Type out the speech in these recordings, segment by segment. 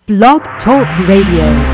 Blog Talk Radio.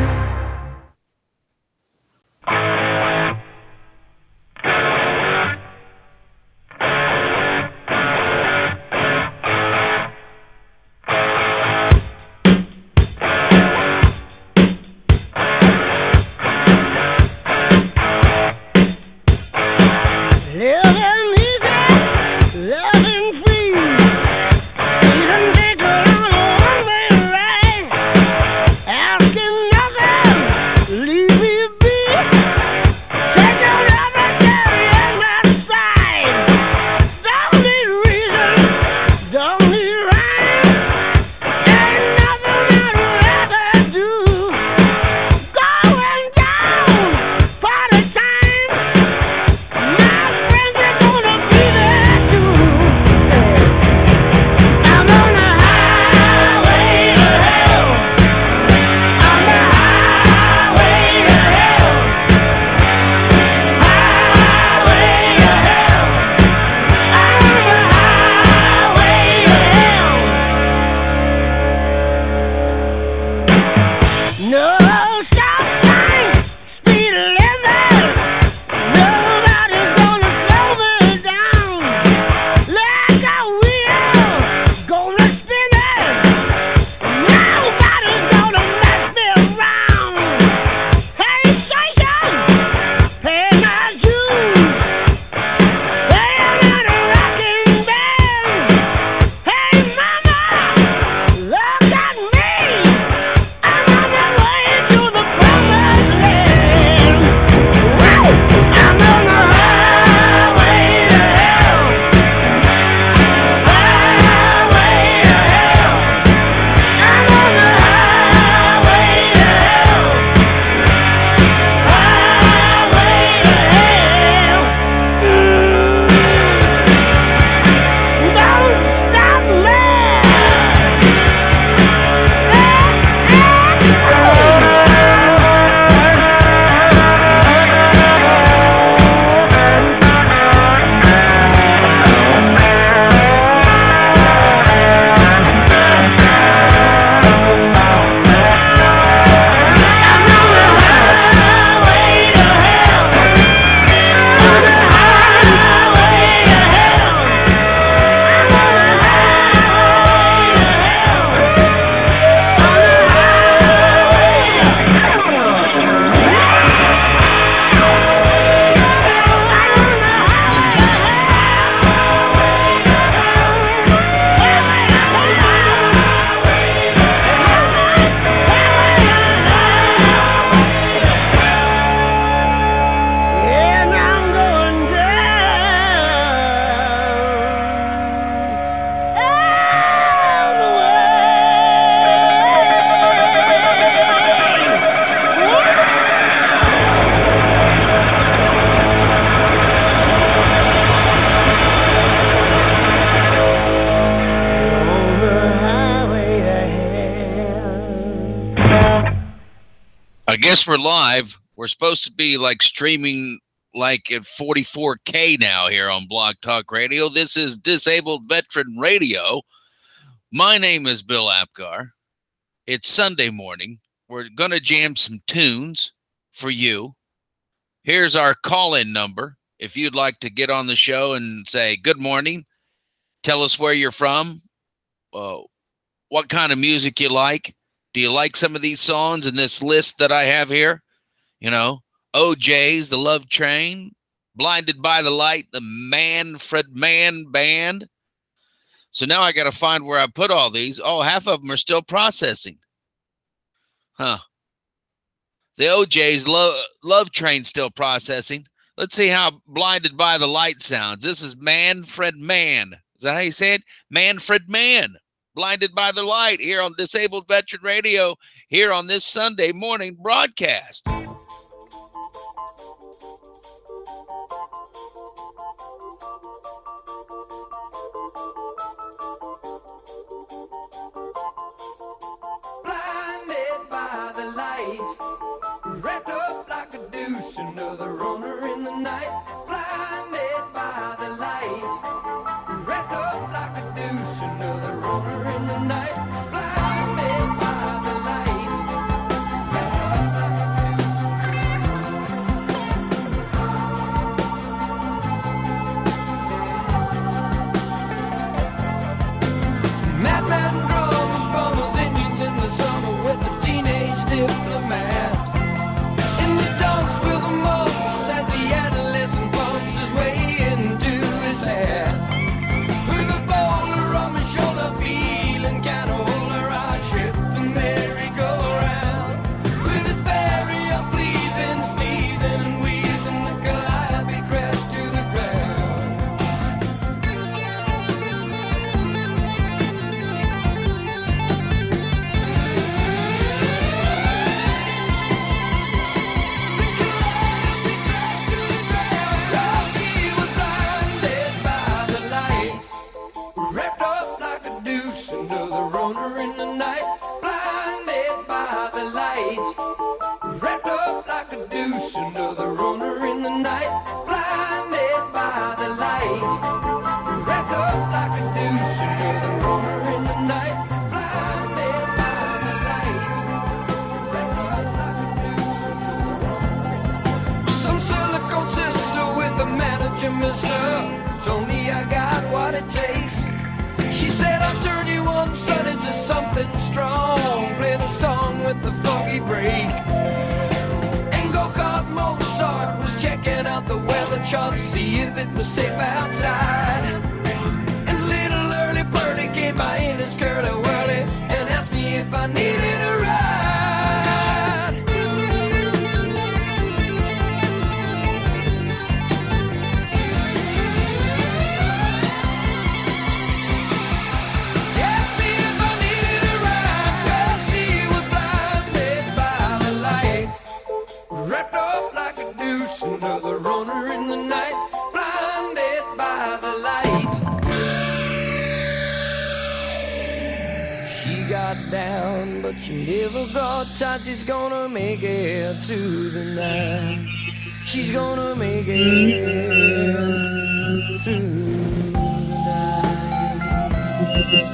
Guess we're live. We're supposed to be like streaming like at 44K now here on Blog Talk Radio. This is Disabled Veteran Radio. My name is Bill Apgar. It's Sunday morning. We're going to jam some tunes for you. Here's our call-in number. If you'd like to get on the show and say good morning, tell us where you're from, what kind of music you like. Do you like some of these songs in this list that I have here? You know, OJ's, The Love Train, Blinded by the Light, the Manfred Mann Band. So now I got to find where I put all these. Oh, half of them are still processing. Huh. The OJ's Love Train still processing. Let's see how Blinded by the Light sounds. This is Manfred Mann. Is that how you say it? Manfred Mann. Blinded by the Light here on Disabled Veteran Radio here on this Sunday morning broadcast. Blinded by the light, wrapped up like a douche, another runner in the night. Blinded by the light, wrapped up like a douche, another runner in the night. Blinded by the deuce, another runner in the night, blinded by the lights. Wrapped up like a deuce, another runner in the night, blinded by the lights. Wrapped up like a deuce, another runner in the night. Some silicone sister with a manager, mister, told me I got what it takes. She said I'll turn you on sun into something strong. Play the song with the funky break. And go-kart Mozart was checking out the weather chart to see if it was safe outside. And little early birdie came by in his curly whirly and asked me if I needed a ride. Another runner in the night, blinded by the light. She got down, but she never got tight. She's gonna make it to the night. She's gonna make it to the night.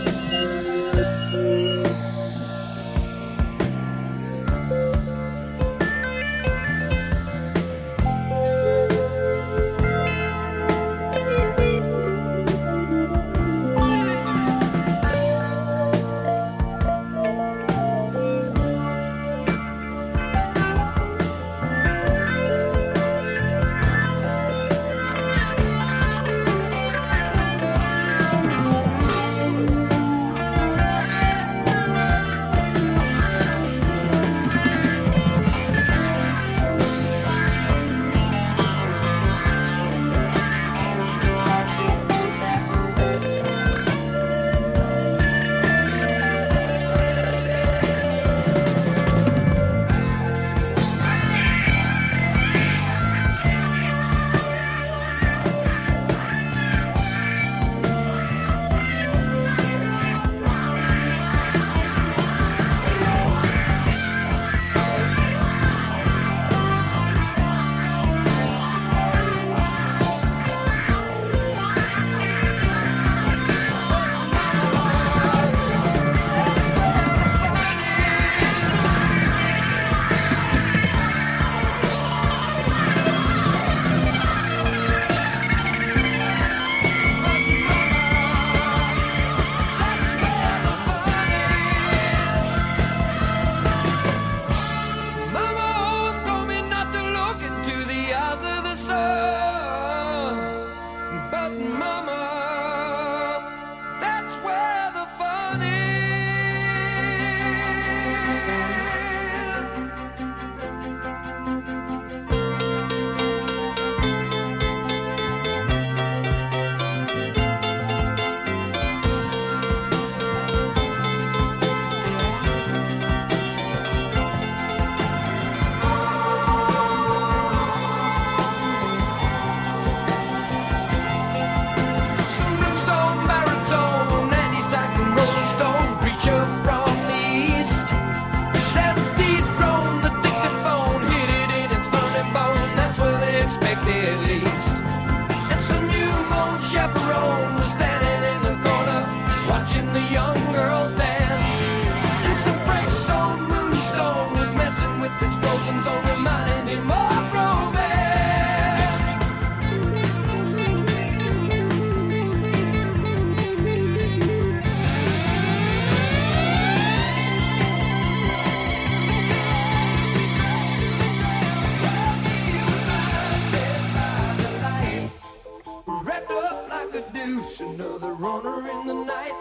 Another runner in the night,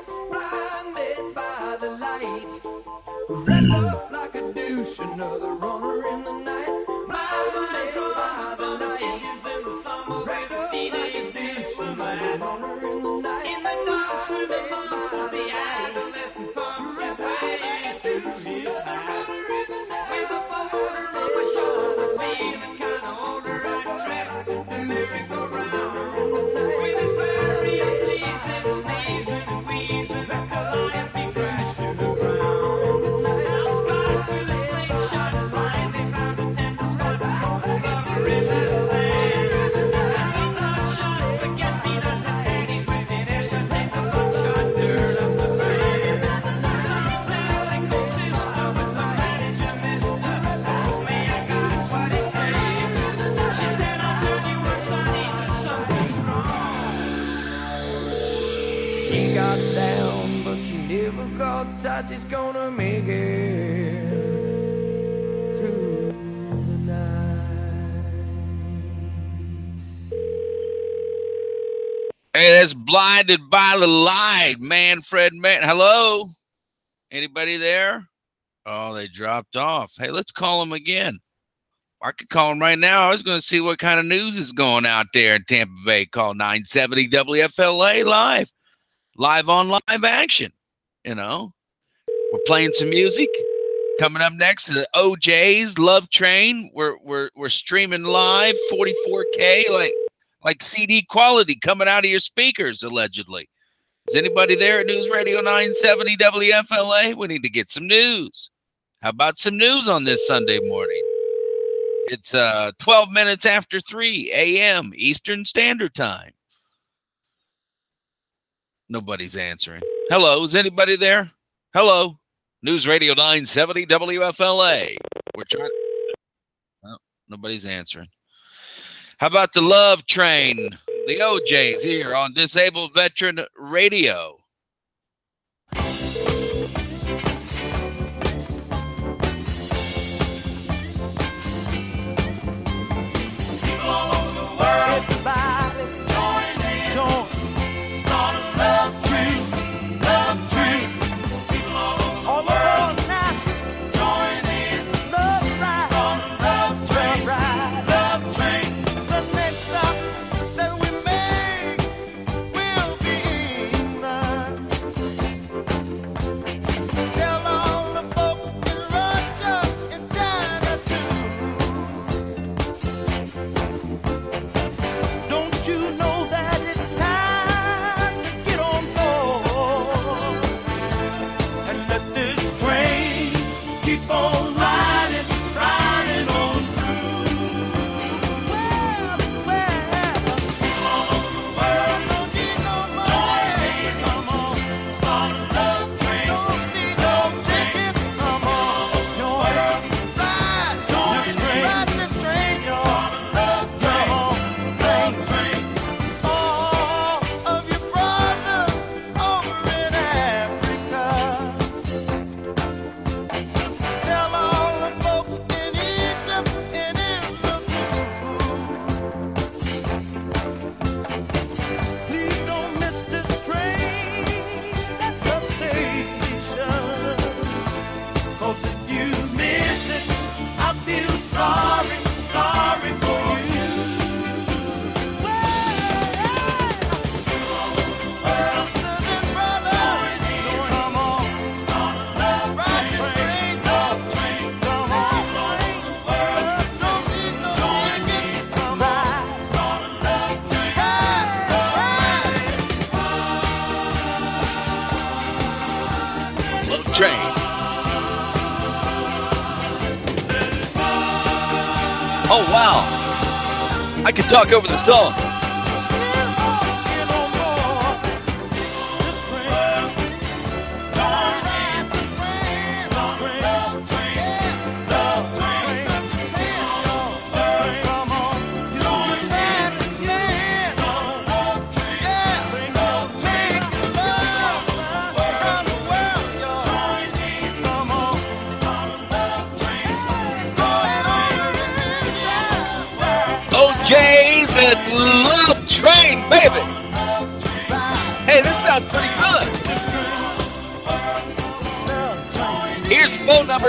blinded by the light. Red up like a douche, another runner in the night, blinded by the light. Red up like a douche, another runner in the night, in the dark with the monks as the adolescent pumps his way to his night. With a boulder on my shoulder, feeling kinda older, I track the merry-go-round. With his flurry of pleasing, sneezing and wheezing, the Calliope crashed to the ground. Now Scott with a slingshot flying Hey, that's Blinded by the Light, Manfred Mann. Hello? Anybody there? Oh, they dropped off. Hey, let's call them again. I could call them right now. I was going to see what kind of news is going out there in Tampa Bay. Call 970 WFLA live on live action. You know, we're playing some music. Coming up next, the OJ's Love Train. We're streaming live, 44K, like CD quality coming out of your speakers, allegedly. Is anybody there at News Radio 970 WFLA? We need to get some news. How about some news on this Sunday morning? It's 12 minutes after 3 a.m. Eastern Standard Time. Nobody's answering. Hello, is anybody there? Hello, News Radio 970 WFLA. We're trying. Oh, nobody's answering. How about the Love Train? The OJ's here on Disabled Veteran Radio. Oh, wow. I could talk over the song. OJ's and Love Train, baby. Hey, this sounds pretty good. Here's the phone number,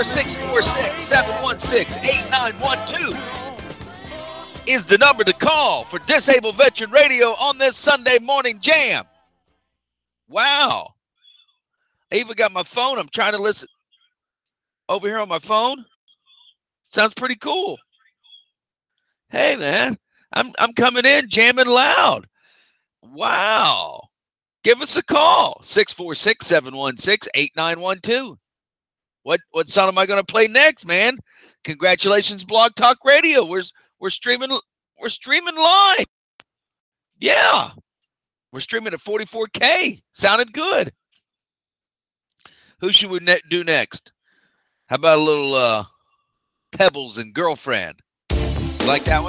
646-716-8912. Is the number to call for Disabled Veteran Radio on this Sunday morning jam. Wow. I even got my phone. I'm trying to listen over here on my phone. Sounds pretty cool. Hey, man, I'm coming in jamming loud. Wow. Give us a call, 646-716-8912. What song am I going to play next, man? Congratulations, Blog Talk Radio. We're streaming live. Yeah. We're streaming at 44K. Sounded good. Who should we do next? How about a little Pebbles and Girlfriend? You like that one?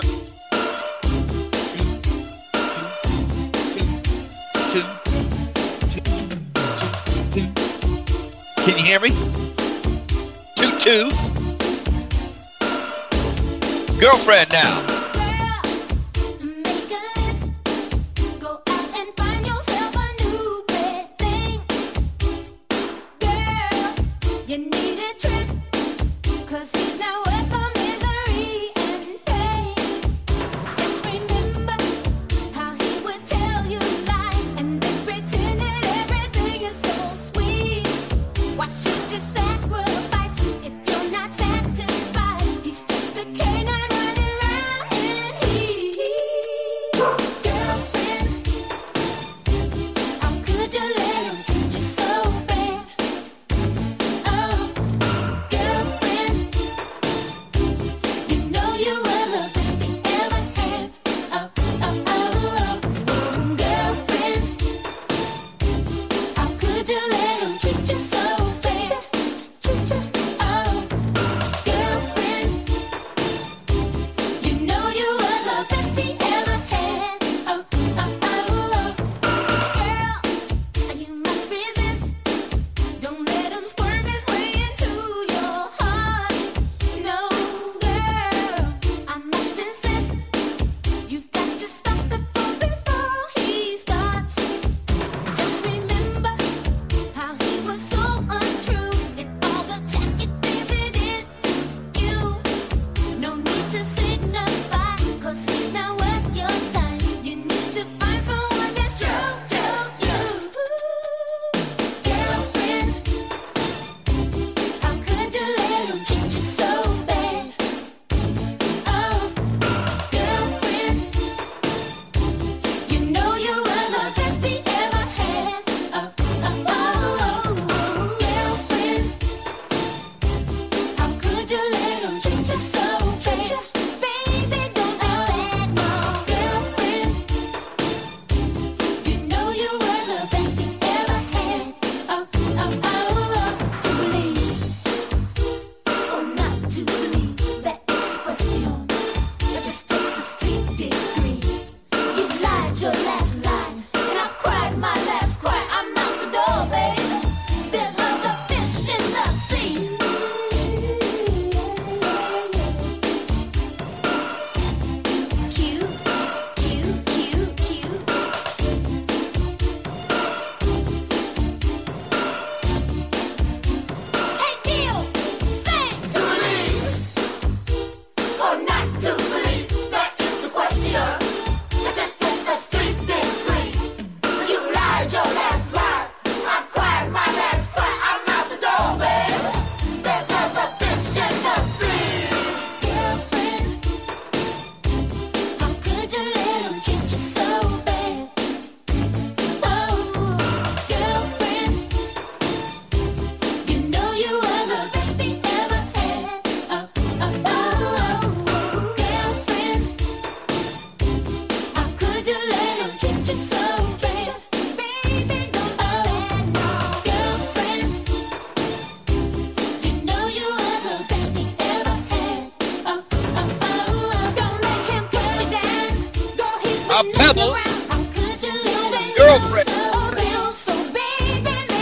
Can you hear me? 2-2. Girlfriend now. Make a list. Go out and find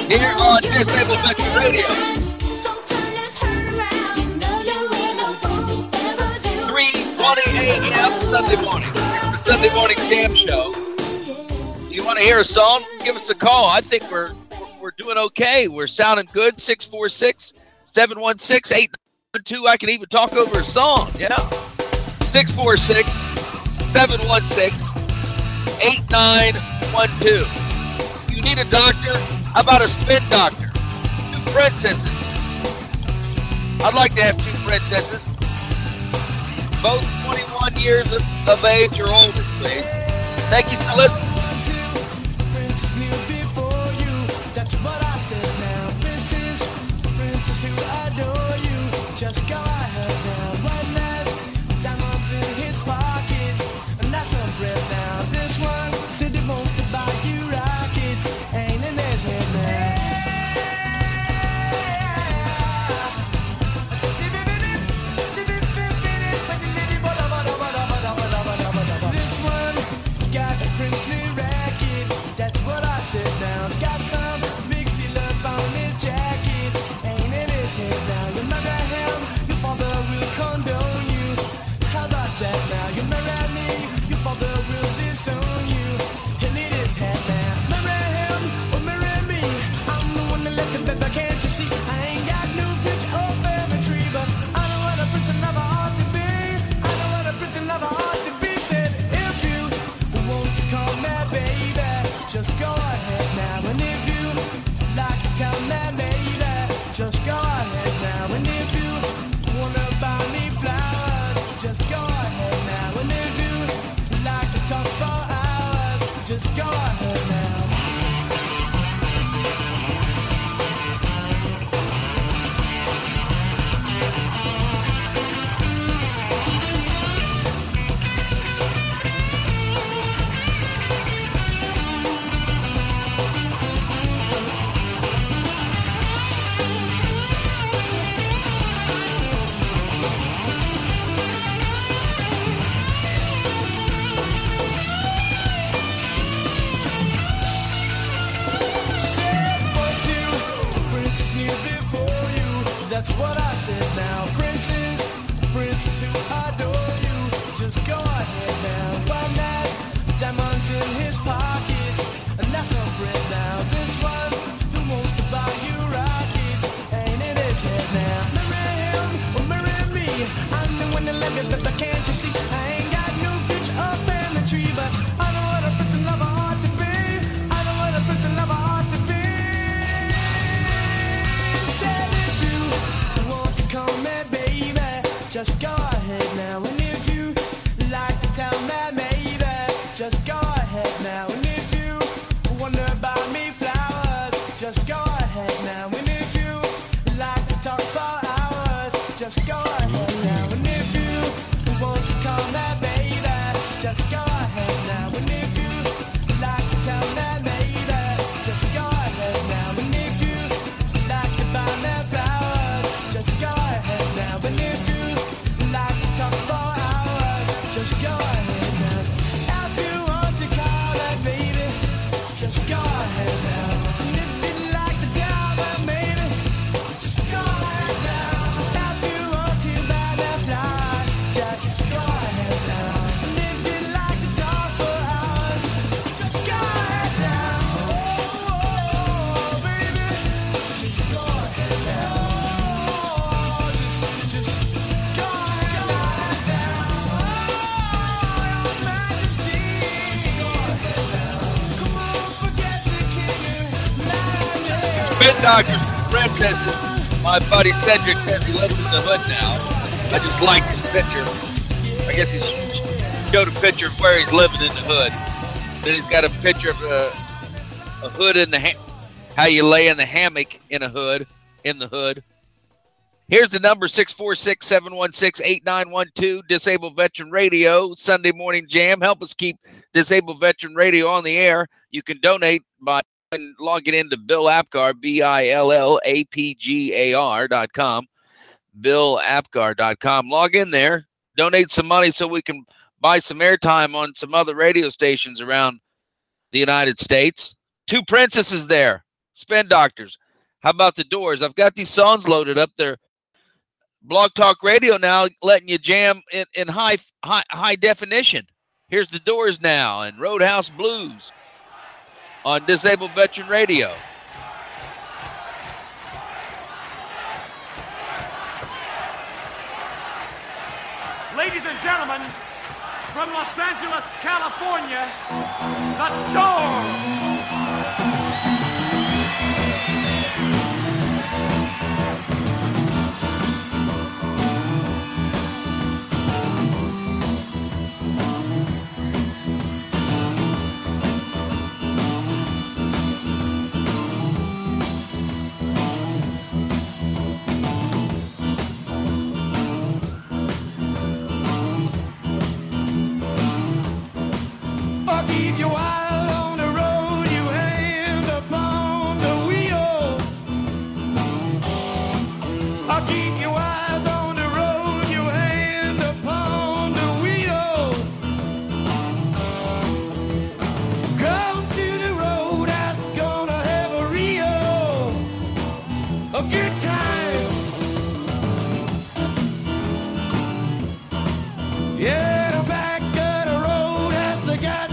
here on Disabled Veteran Radio. 3:20 a.m. Sunday morning. It's the Sunday Morning Jam Show. You want to hear a song? Give us a call. I think we're doing okay. We're sounding good. 646-716-892. I can even talk over a song. Yeah. 646-716-8912. You need a doctor? How about a spin doctor? 2 princesses. I'd like to have 2 princesses. Both 21 years of age or older, please. Thank you for listening. Just go ahead now. One last diamonds in his pockets, and that's some bread now. This one said he wants to buy you rockets, ain't in his head now. This one got a princely racket, that's what I said now. Got some mixy love on his jacket, ain't in his head now. Condone you. How about that now? You marry me, your father will disown you. He'll need his head now. Marry him or marry me. I'm the one that left him, baby, can't you see? I ain't got no picture or family tree, but I know what a prince lover ought to be. I know what a prince lover ought to be. Said if you want to call me baby, just go ahead now. And if you like to tell me baby, just go ahead now. And if you wanna buy me flowers, just go ahead now. And if you like to talk for hours, just go ahead now. That's what I said now. Princess who adore you, just go ahead now. One last diamonds in his pockets, and that's some bread now. This one who wants to buy you rockets, ain't in his head now. Marry him or marry me. I'm the one that let me, but can't you see? I ain't got no picture or family tree, but I know what a prince and lover ought to be. I know what a prince and lover ought to be. Said if you want to call me baby, just go ahead now. And if you like to tell me maybe, just go ahead now. And if you wonder about me flowers, just go ahead now. And if you like to talk for hours, just go ahead now. And if you want to call me baby, just go ahead now. And if you like to tell me maybe, just go ahead now. And if you like to buy me flowers, just go ahead now. And if you like to talk for hours, just go ahead now. If you want to call that baby, just go ahead now. And if you like to tell me maybe, just go ahead now. If you want to buy me flowers, just go ahead now. And if you like to talk for hours, just go ahead now. Oh, baby, just go ahead now. Just go ahead now. Oh, your majesty. Just go ahead now. Come on, forget the king. Spin doctors, princesses. My buddy Cedric says he lives in the hood now. I just like this picture. I guess he's showed a picture of where he's living in the hood. Then he's got a picture of a hood in the how you lay in the hammock in a hood, in the hood. Here's the number, 646-716-8912, Disabled Veteran Radio, Sunday Morning Jam. Help us keep Disabled Veteran Radio on the air. You can donate by logging into Bill Apgar, BILLAPGAR.com, BillApgar.com. Log in there, donate some money so we can buy some airtime on some other radio stations around the United States. 2 princesses there. Spin Doctors. How about the Doors? I've got these songs loaded up there. Blog Talk Radio now letting you jam in high definition. Here's the Doors now and Roadhouse Blues on Disabled Veteran Radio. Ladies and gentlemen, from Los Angeles, California, the Doors. Keep your eye on the road, you hand upon the wheel. I'll keep your eyes on the road, you hand upon the wheel. Come to the road, that's gonna have a good time. Yeah, the back of the road has to get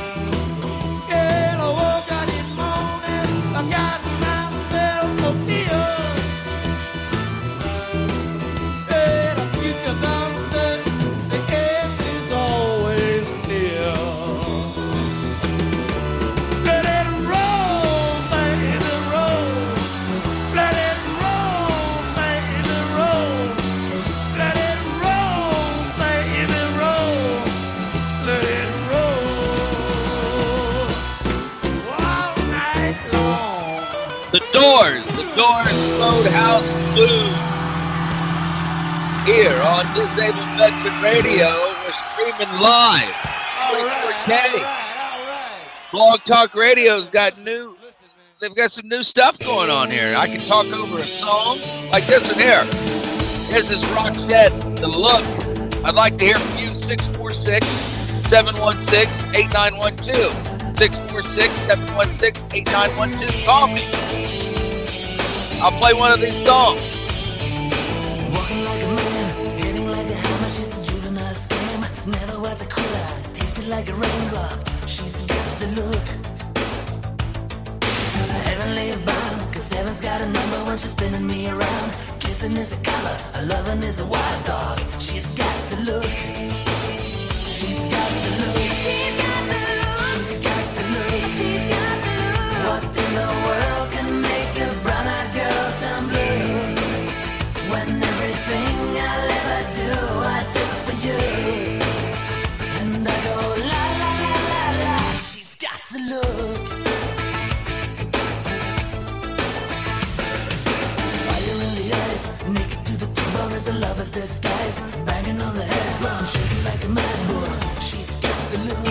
I got myself a beer. The Doors Roadhouse Blues. Here on Disabled Veteran Radio, we're streaming live. 24K. Blog Talk Radio's got they've got some new stuff going on here. I can talk over a song like this one here. This is Roxette, The Look. I'd like to hear from you, 646-716-8912. 646-716-8912. Call me. I'll play one of these songs. Walking like a man, hitting like a hammer. She's a juvenile scam. Never was a quitter. Tasted like a raindrop. She's got the look. Heavenly bound, cause heaven's got a number when she's spinning me around. Kissing is a color, a loving is a wild dog. She's got the look. She's got the look. She's got the look. She's got the look. She's got the look. What in the world can make a brown-eyed girl turn blue? When everything I'll ever do, I do for you. And I go la la la la la. She's got the look. Fire in the eyes, naked to the bone as a lover's disguise. Banging on the head drum, shaking like a mad bull. She's got the look.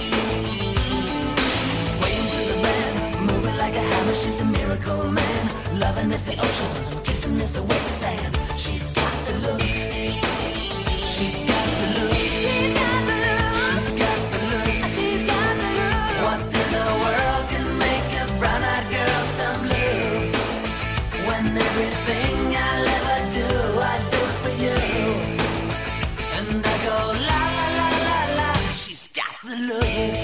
Swaying through the band, moving like a hammer. She's a miracle man. Loving is the ocean, kissing is the wet sand. She's got the look. She's got the look. She's got the look. She's got the look. She's got the look. What in the world can make a brown-eyed girl turn blue? When everything I'll ever do, I do for you. And I go la la la la la. She's got the look.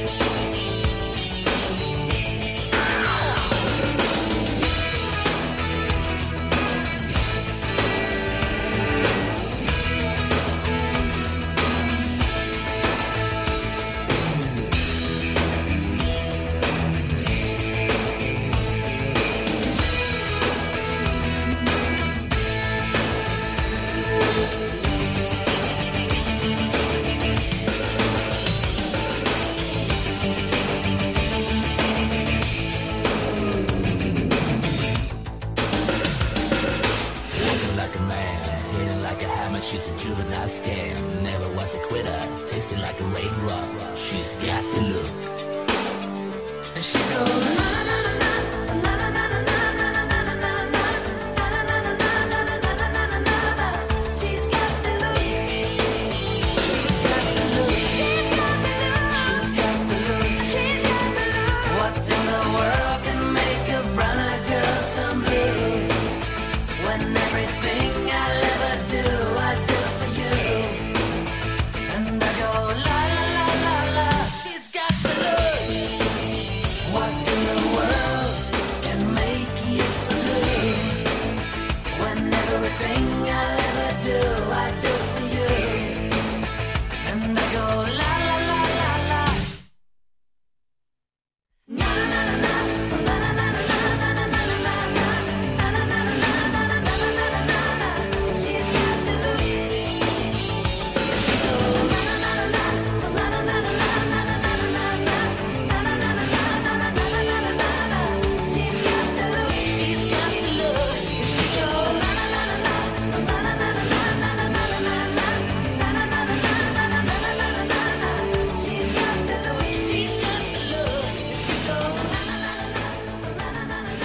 Walking like a man, hitting like a hammer. She's a juvenile scam. Never was a quitter. Tasting like a raindrop. She's got the look. And she goes na na na na na na na na na na na na na. She's got the look. She's got the look. She's got the look. She's got the look. What in the world can make a brown-eyed girl turn blue? When everything I'll ever do, I do for you. And I go la la la la la. She's got the look. What in the world can make you so blue? When everything I'll ever do, I do for you. And I go la la la la la. Na na na na na na na na na na na na na. She's got the look. She goes na na na na na na na na na na na na na. She's got the look. She's got the look. She goes na na na na na na na na na na na na. She's got the look. She's got the look. She goes na na na na na na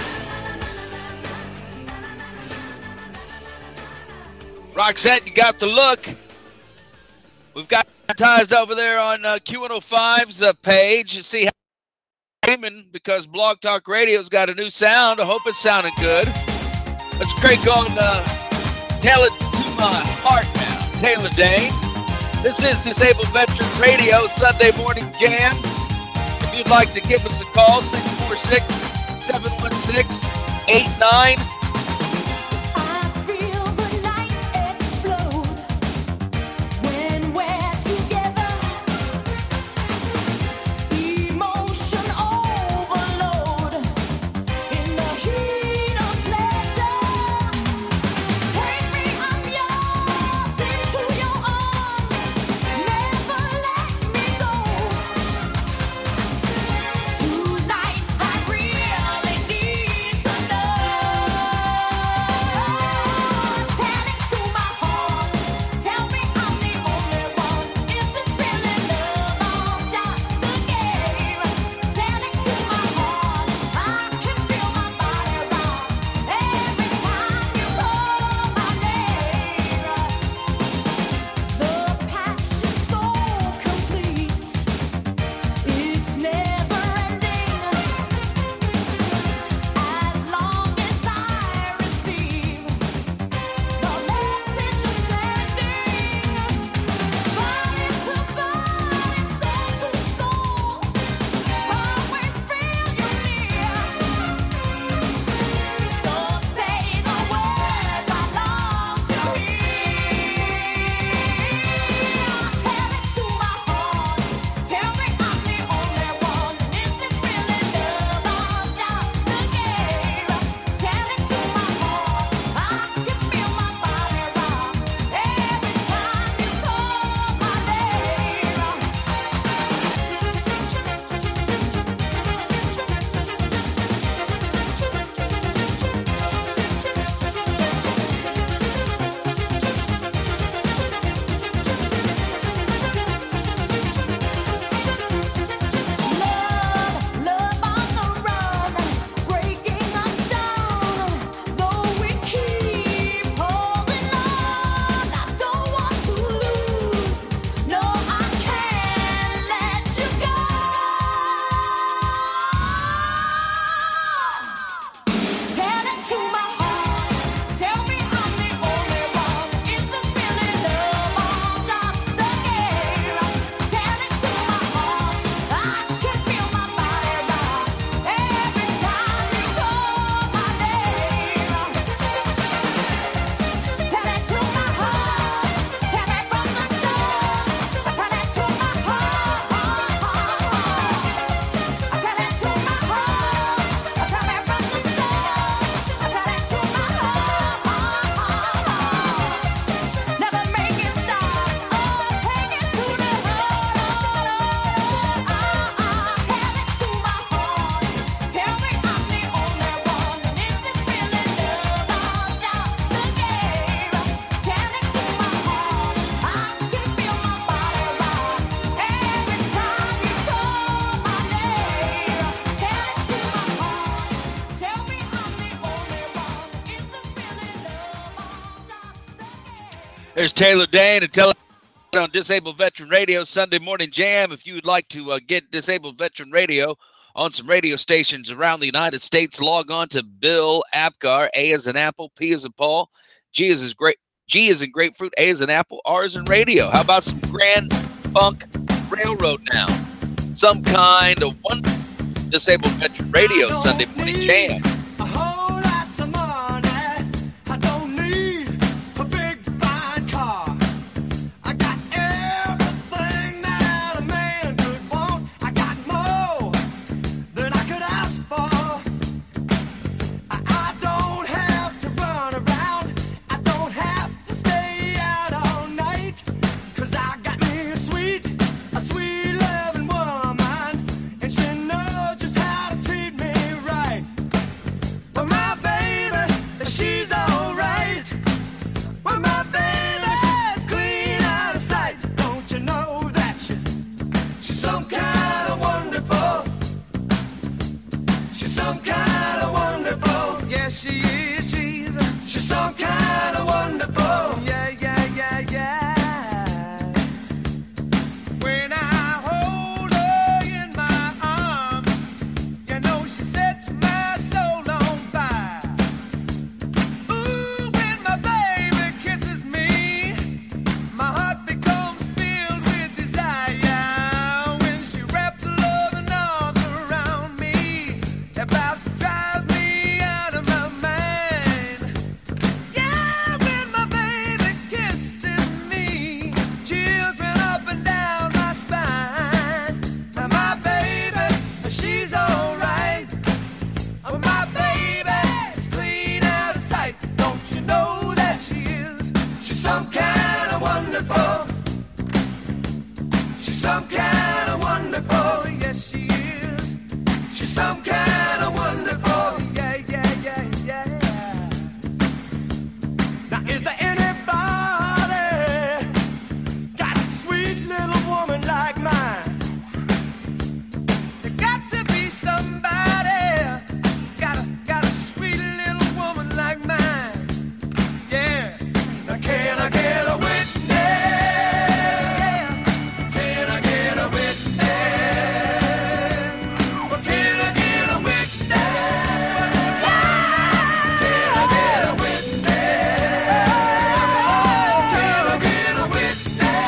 na. Roxette, you got the look. We've got advertised over there on Q105's page. You see how streaming because Blog Talk Radio's got a new sound. I hope it's sounding good. Let's crank on Tell It to My Heart now. Taylor Dane. This is Disabled Veterans Radio, Sunday Morning Jam. If you'd like to give us a call, 646-716-8912. I feel the night explode when we're together. Emotion overload in the heat of pleasure. Take me, I'm yours, into your arms. Never let me go. Tonight I really need to know. There's Taylor Dane and tell on Disabled Veteran Radio Sunday Morning Jam. If you would like to get Disabled Veteran Radio on some radio stations around the United States, log on to Bill Apgar. A as in apple, P as in Paul, G as in grapefruit, A as in apple, R as in radio. How about some Grand Funk Railroad now? Some kind of one Disabled Veteran Radio Sunday Morning Jam. A whole lot of money. I don't need a big fine car. I got everything that a man could want. I got more than I could ask for. I don't have to run around. I don't have to stay out all night. 'Cause I got me a sweet loving woman. And she knows just how to treat me right. Well, my baby, she's alright. Well, my baby, she's clean out of sight. Don't you know that she's some kind of wonderful. She's some kind of wonderful. Yes, she is. She's some kind of wonderful. Yeah, yeah, yeah, yeah. When I hold her in my arms, you know she sets my soul on fire. Ooh, when my baby kisses me, my heart becomes filled with desire. When she wraps her loving arms around me, about to drive me out of my mind. Yeah, when my baby kisses me, chills run up and down my spine. Now my baby, she's alright. Oh, my baby's clean out of sight. Don't you know that she is? She's some kind of wonderful. She's some kind of wonderful. Yes, she is. She's some kind of wonderful. Yeah, yeah, yeah, yeah. Now, is there anybody got a sweet little woman like mine? There got to be somebody got a sweet little woman like mine. Yeah. Now can I get a witness? Yeah. Can I get a witness? Well, can I get a witness? Can I get a witness? Can I get a witness?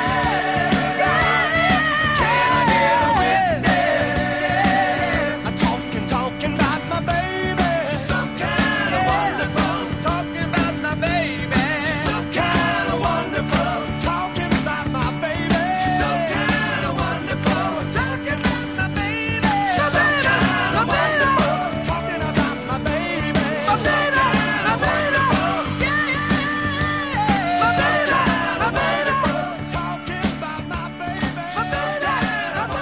Can I get a witness? I'm talking about my baby. She's some kind of wonderful. Talking about my baby. She's some kind of wonderful. Talking about my baby. She's some kind of wonderful. Talking about my baby. She's some kind of wonderful. Talking about my baby. She's some kind of wonderful. Yeah, yeah. She's some kind of wonderful. Talking about my baby. She's some kind of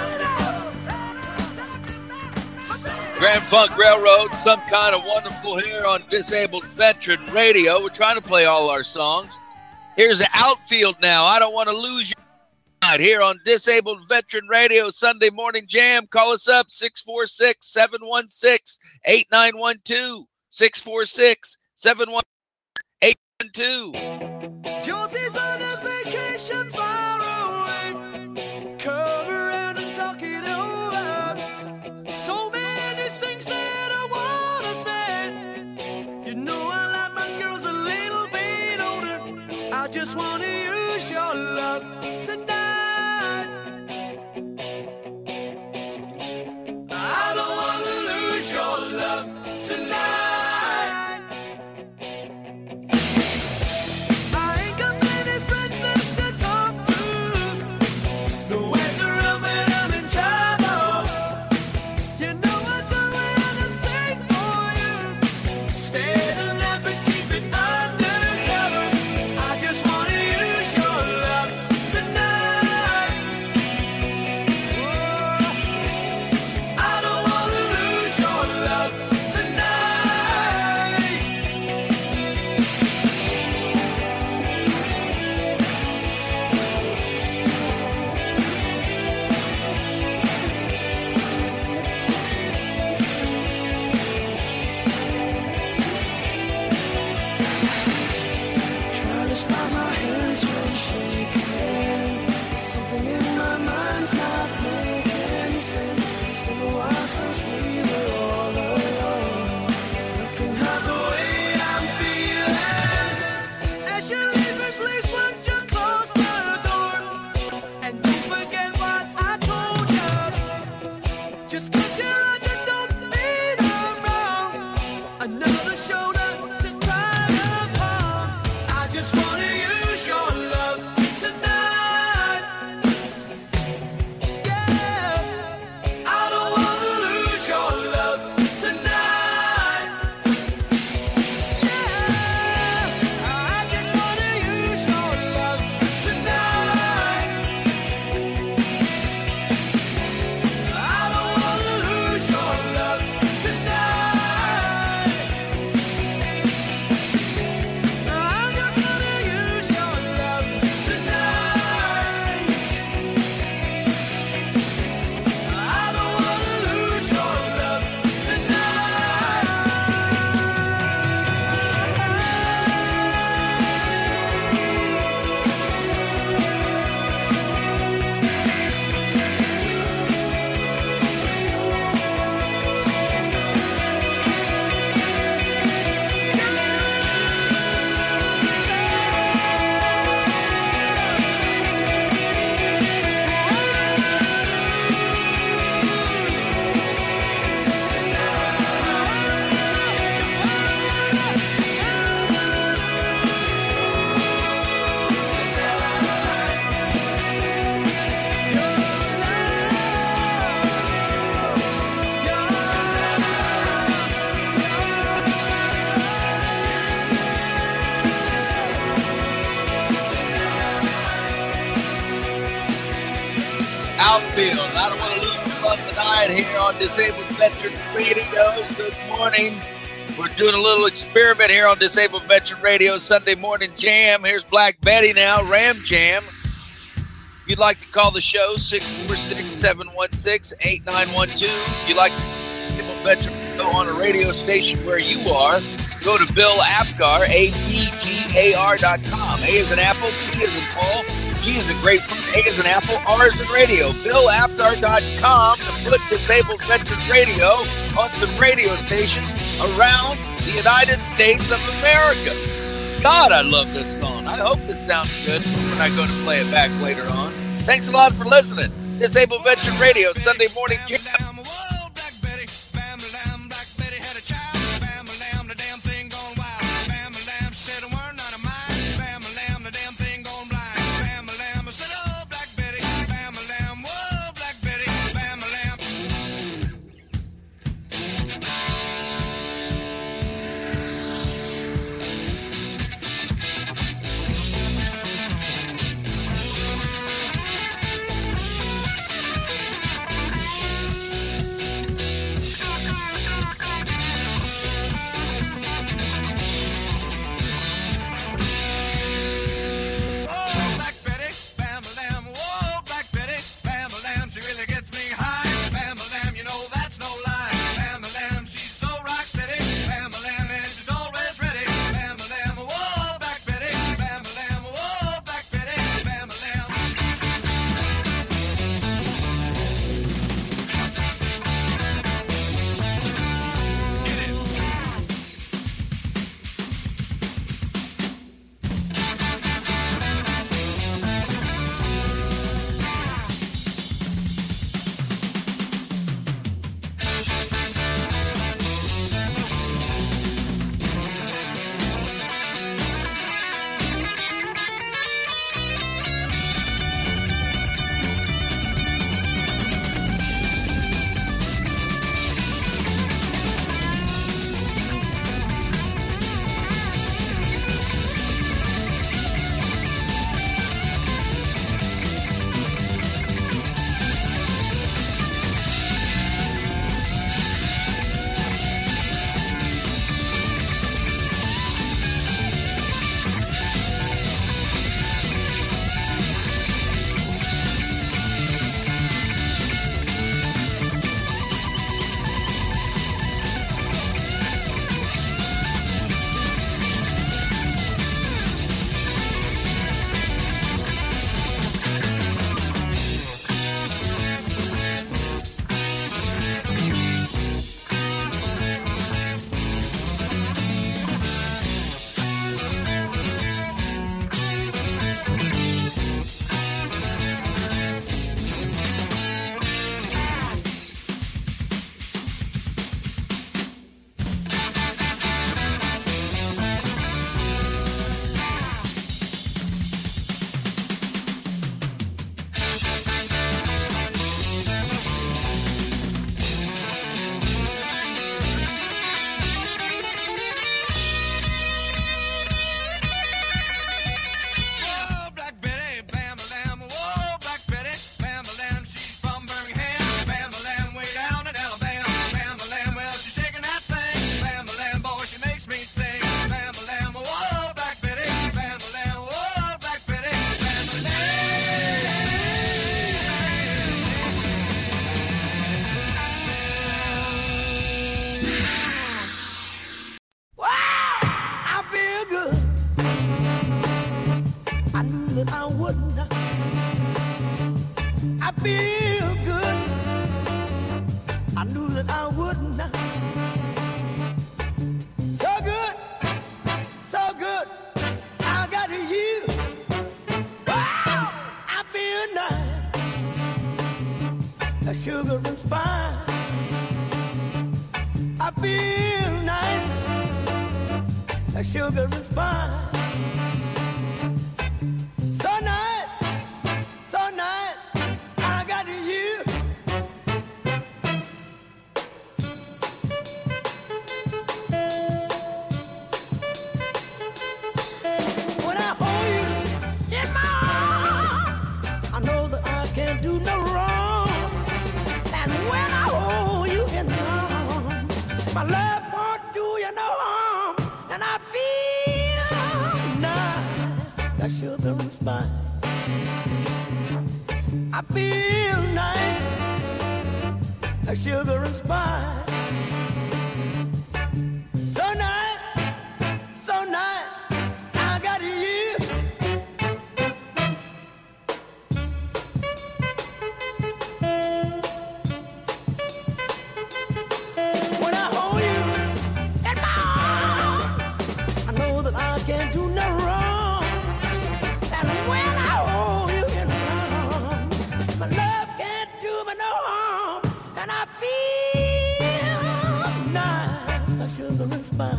wonderful. Grand Funk Railroad, some kind of wonderful here on Disabled Veteran Radio. We're trying to play all our songs. Here's the outfield now. I don't want to lose you tonight here on Disabled Veteran Radio Sunday Morning Jam. Call us up 646-716-8912. 646-716-8912. Josie's on a vacation far away. Come around and talk it over. So many things that I wanna say. You know I like my girls a little bit older. I just wanna use your love tonight. I don't wanna lose your love tonight. I ain't got many friends left to talk to. No one's around when I'm in trouble. You know I'd do anything for you. Stay the night but keep it undercover. I just wanna use outfield. I don't want to lose the love tonight here on Disabled Veteran Radio. Good morning. We're doing a little experiment here on Disabled Veteran Radio Sunday Morning Jam. Here's Black Betty now, Ram Jam. If you'd like to call the show, 646-716-8912. If you'd like to Disabled Veteran go on a radio station where you are, go to Bill Apgar, APGAR.com. A is an apple, P is an Paul, G is a grapefruit, A is an apple, R is in radio. BillApgar.com to put Disabled Veteran Radio on some radio stations around the United States of America. God, I love this song. I hope this sounds good when I go to play it back later on. Thanks a lot for listening. Disabled Veteran Radio, Sunday Morning Jam. Sugar and spice. I feel nice, like sugar and spice. So nice, I got you. When I hold you in my arms, I know that I can't do no wrong. My love won't do you no harm, and I feel nice like sugar and spice. I feel nice like sugar and spice. So nice, I got you. When I hold you in my arms, I know that I can't do no wrong. And when I hold you in my arms, my love can't do me no harm. And I feel nice like sugar and spice.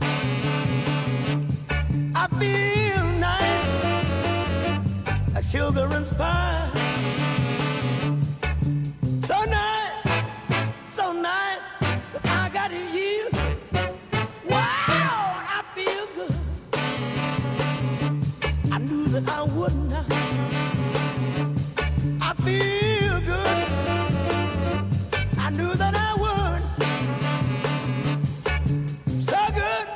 I feel nice like sugar and spice. So nice that I got you. Wow, I feel good. I knew that I wouldn't. I feel good. I knew that I would. So good,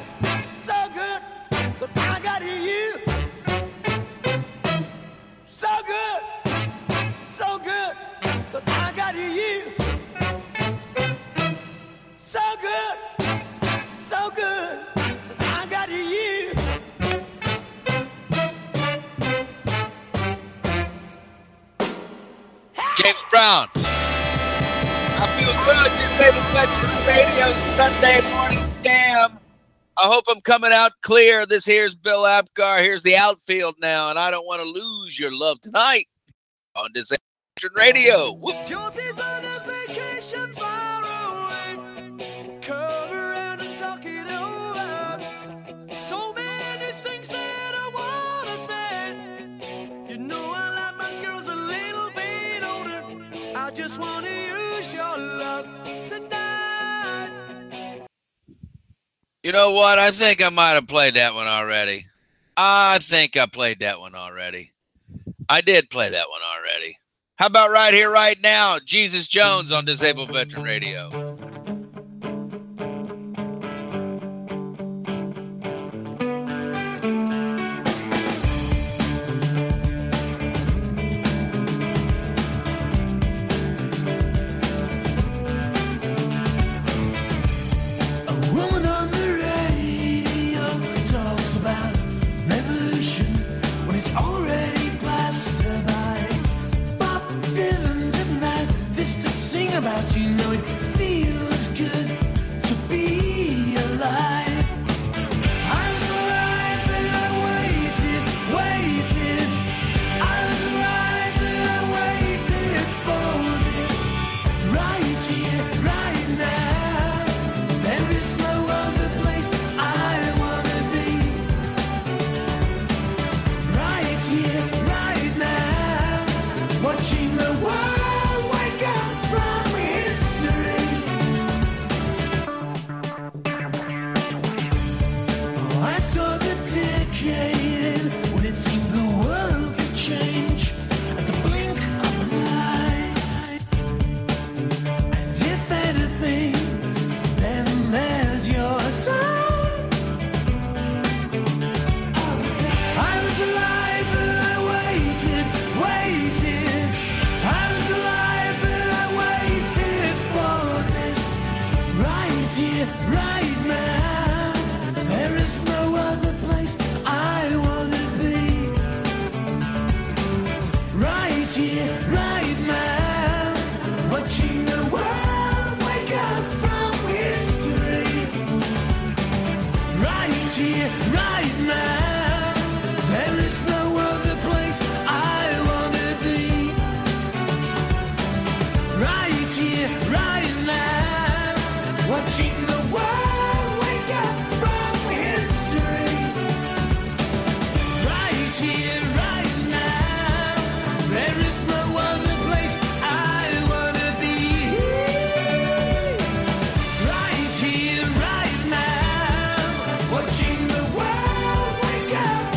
but I got you. So good, but I got you. So good, but I got you. James Brown. I feel good. Disabled Veteran Radio Sunday morning jam. I hope I'm coming out clear. This here's Bill Apgar. Here's the outfield now, and I don't want to lose your love tonight on Disabled Veteran Radio. Whoop. Josie's on a vacation far away. Come around and talk it over. So many things that I wanna say. You know I like my girls a little bit older. I just wanna use your love tonight. You know what? I think I might have played that one already. I think I played that one already. I did play that one already. How about right here, right now? Jesus Jones on Disabled Veteran Radio. A woman on the radio talks about revolution when it's already passed her by. Bob Dylan didn't have this to sing about, you know it feels good to be alive. I was alive and I waited. I was alive and I waited for this. Right here, right now. There is no other place I wanna be. Right here, right now. Watching the world wake up from history. Oh, I saw the decade when it seemed the world could change at the blink of an eye. And if anything, then there's your sign. I was alive and I waited. I was alive and I waited for this. Right here, right now. There is no other place I wanna be. Right here, right now. Watching the world wake up from history. Right here, right now. There is no other place I wanna be. Right here, right now. Watching the world wake up from history. Right here, right now. There is no other place I wanna be. Right here, right now. Watching the world wake up.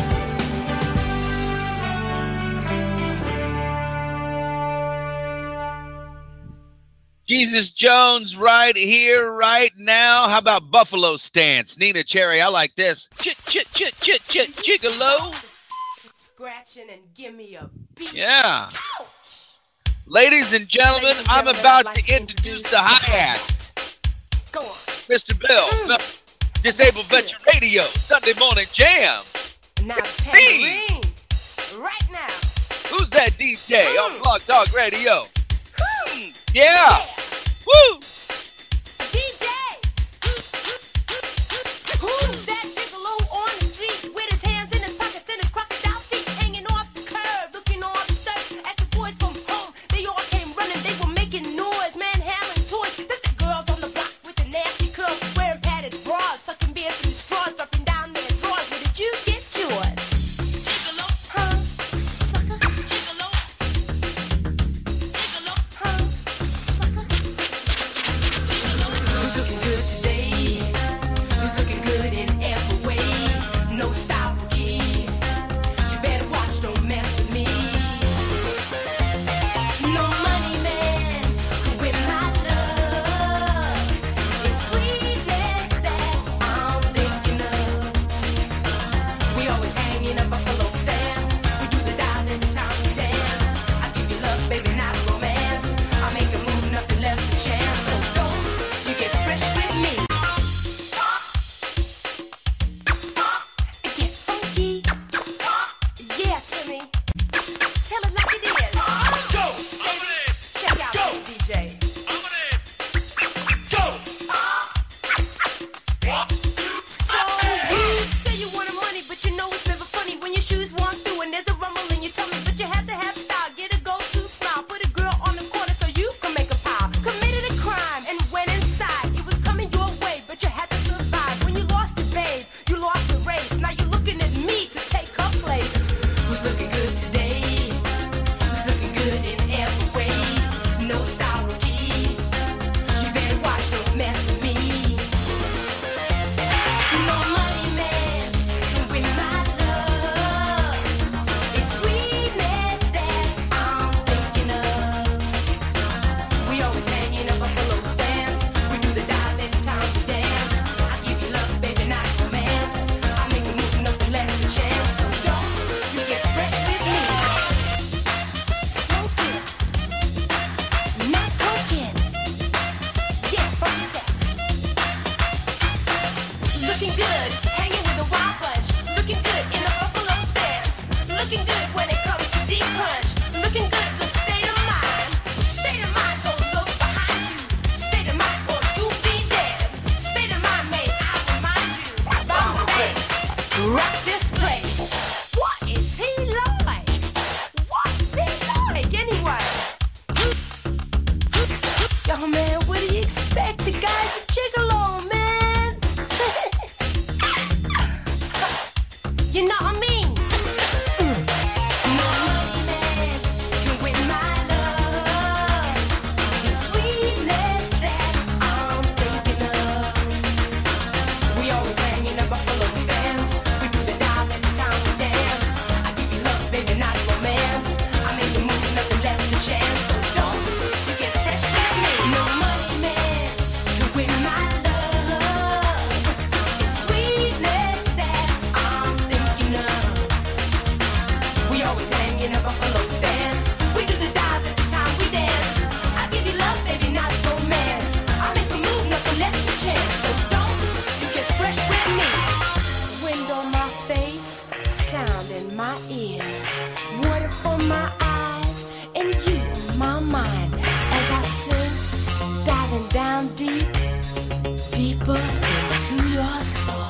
Jesus Jones right here, right now. How about Buffalo Stance? Nina Cherry, I like this. Gigolo. Scratching and give me a beat. Yeah. Ouch. Ladies and gentlemen, Ladies and I'm gentlemen, about I'd like to introduce the hi-hat. Go on. Mr. Bill, Disabled Veteran Radio, Sunday Morning Jam. Now tambourine. Right now. Who's that DJ on Blog Talk Radio? Yeah. Woo. DJ. Who's that gigolo on the street with his hands in his pockets and his crocodile feet hanging off the curb, looking all disturbed as the boys from home? They all came running, they were making noise, manhandling toys. That's the girls on the block with the nasty curls, wearing padded bras, sucking beer through straws, dropping down their drawers. Where did you get yours? Gigolo, huh? Sucker. Gigolo. Gigolo, huh? Sucker. Who's looking good today? Who's looking good in every way? No style rookie. You better watch, don't mess with me. No money man could win my love. It's sweetness that I'm thinking of. We always hang in a buffalo stance. We do the dial every time we dance. I give you love, baby, not romance. I make a move, nothing left to chance. So don't you get fresh with me. Get funky. Yeah, Timmy. Tell it like it is. Go. Check out this DJ. So you say you wanted money, but you know it's never funny when your shoes walk through and there's a rumble in your tummy. But you have to have style, get a go-to smile, put a girl on the corner so you can make a pile. Committed a crime and went inside. It was coming your way, but you had to survive. When you lost your babe, you lost the race. Now you're looking at me to take her place. Who's looking good today? Who's looking good in every way? No style rookie. You better watch, don't mess with me. No money man can win my love. It's sweetness that I'm thinking of. We always hang in a buffalo stance. We do the dive every time we dance. I give you love, baby, not romance. I make a move, nothing left to chance. So don't you get fresh with me. Smoking, not talking. Yeah, funky sex. Looking good, hanging with a wild bunch. Looking good in a buffalo stance. Looking good when it comes to deep punch. Looking good's a state of mind. State of mind, don't look behind you. State of mind, or you'll be dead. State of mind, may I remind you. About the bass, rock this place. What is he like? What's he like anyway? Yo, man, what do you expect? The guy's a gigolo, man. You know what I mean? No money man can win my love. The sweetness that I'm thinking of. We always hang in a buffalo stance. We do the dive every time we dance. I give you love, baby, not romance. I make a move, nothing left to chance. So don't you get fresh with me. No money man can win my love. It's sweetness that I'm thinking of. We always hang in a buffalo stance. We do the dive every time we dance. I give you love, baby, not romance. I make a move, nothing left to chance. So don't you get fresh with me. Wind on my face, sound in my ears, water for my eyes, and you in my mind. As I sing, diving down deep, deeper into your soul.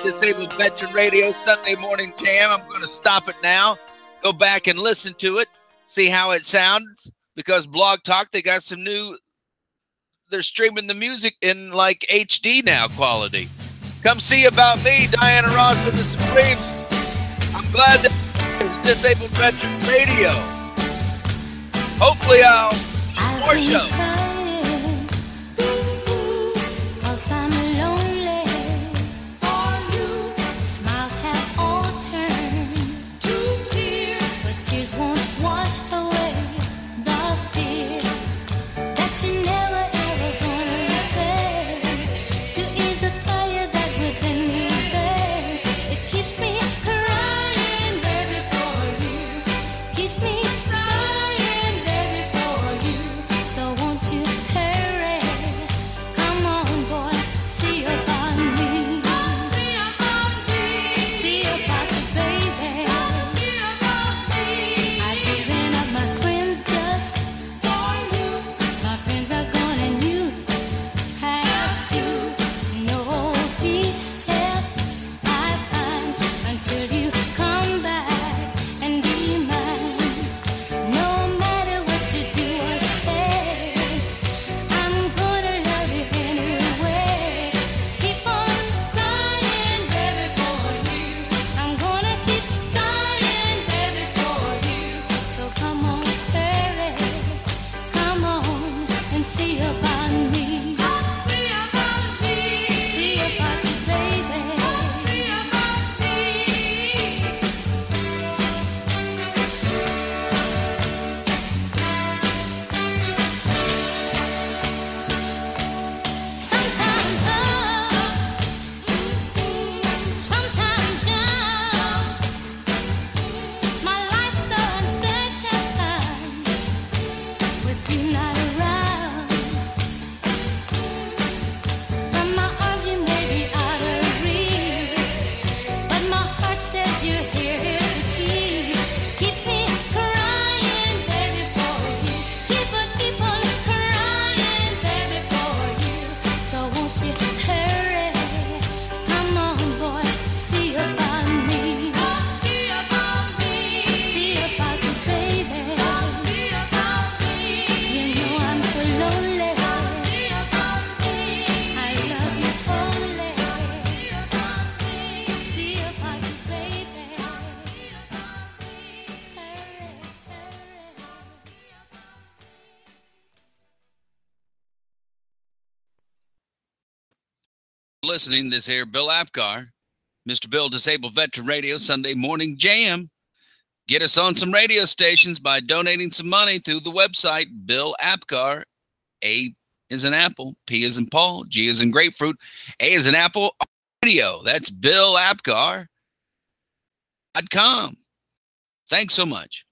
Disabled Veteran Radio Sunday Morning Jam. I'm going to stop it now. Go back and listen to it. See how it sounds. Because Blog Talk, they got some new... They're streaming the music in like HD now quality. Come see About Me, Diana Ross and the Supremes. I'm glad that Disabled Veteran Radio. Hopefully I'll do more shows. Cause I'm lonely for you. Smiles have all turned to tears, but tears won't wash away the fear that you never ever gonna return. To ease the fire that within me burns, it keeps me crying, baby, for you. Keeps me sighing, baby, for you. So won't you hurry? Come on, boy, see about me. See about me. See about you, baby. See about me. I've given up my friends just for you. My friends are gone and you have to. No peace shall I find until you come back and be mine. No matter what you do or say, I'm gonna love you anyway. Keep on crying, baby, for you. I'm gonna keep sighing, baby, for you. So come on, hurry, come on and see about me. See about me. See about you, baby. See about me. Sometimes up, sometimes down. My life's so uncertain with you not around. From my arms you may be out of reach, but my heart says you're here to keep. Keeps me crying, baby, for you. Keep on crying, baby, for you. So won't you hurry? Come on, boy, see about me. See about me. See about you, baby. See about me. You know I'm so lonely. See about me. I love you only. See about me. See about you, baby. See about me. Hurry, hurry. Listening this here, Bill Apgar, Mr. Bill Disabled Veteran Radio Sunday Morning Jam. Get us on some radio stations by donating some money through the website, Bill Apgar. A is an apple, P is in Paul, G is in grapefruit, A is an apple radio. That's BillApgar.com. Thanks so much.